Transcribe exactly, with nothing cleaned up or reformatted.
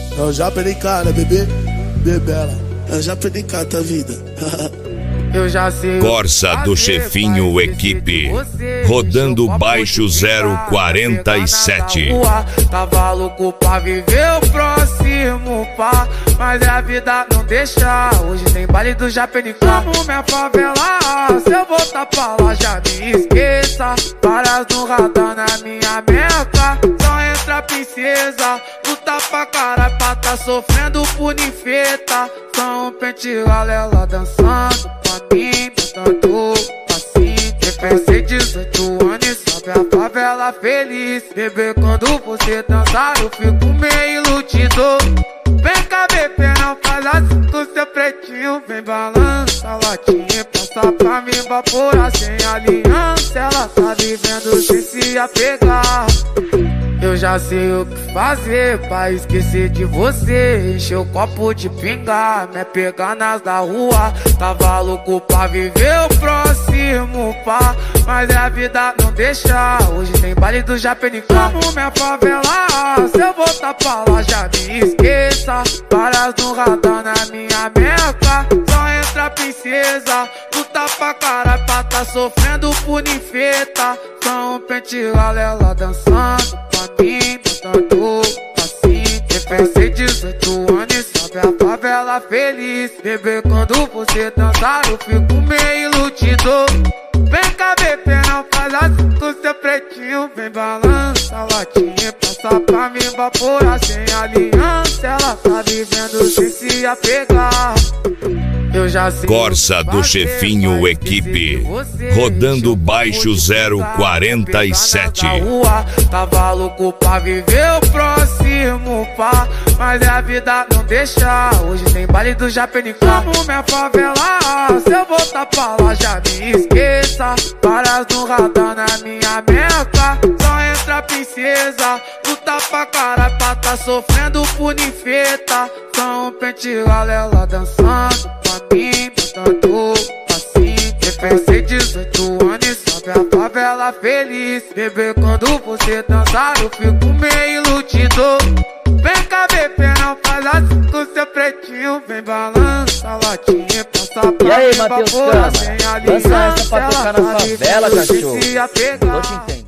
Eu já perdi cara, bebê, bebela. Eu já perdi cara da vida. Eu já sei. Corsa do Chefinho Equipe, rodando baixo zero quarenta e sete. Tava louco pra viver o próximo, pá, mas a vida não deixa. Hoje tem baile do Japenicá. Como minha favela, se eu voltar pra lá já me esqueça. Várias no radar na minha meca. Só entra princesa, luta pra caralho pra tá sofrendo por ninfeta. Só um pente galela dançando pra mim, botando assim. Pensei dezoito anos e sobe a favela feliz. Bebê, quando você dançar eu fico meio iludido. Vem cá, bebê, não faz assim com seu pretinho. Vem balança a latinha, passa pra mim vaporar sem aliança. Ela tá vivendo sem se apegar. Eu já sei o que fazer pra esquecer de você. Encher o copo de pinga, me pegar nas da rua. Tava louco pra viver o próximo, pá, mas a vida não deixa. Hoje tem baile do Japenicá. Como minha favela, se eu voltar pra lá já me esqueça. Várias no radar na minha meca. Só entra princesa, luta pra caralho pra tá sofrendo por ninfeta. Só um pente galela dançando pra mim, botando assim. Pensei dezoito anos e sobe a favela feliz. Bebê, quando você dançar eu fico meio iludido. Vem cá, bebê, não faz assim com seu pretinho. Vem balança a latinha, passa pra mim vaporar sem aliança. Ela tá vivendo sem se apegar. Eu já sei. Corsa do Chefinho Equipe, rodando baixo zero quarenta e sete. Tava louco pra viver o próximo, pá, mas a vida não deixa. Hoje tem baile do Japenicá. Como minha favela, se eu voltar pra lá já me esqueça. Várias no radar na minha meca. Só entra princesa, luta pra caralho pra tá sofrendo por ninfeta. Só um pente galela dançando pra mim, botando assim. Pensei dezoito anos e sobe a favela feliz. Bebê, quando você dançar eu fico meio iludido. Vem cá, bebê, não faz assim com seu pretinho. Vem balança a latinha, passa pra e aí, mim Matheus vaporar Cama, sem dança aliança. essa pra tocar na favela, cachorro. Se apegar.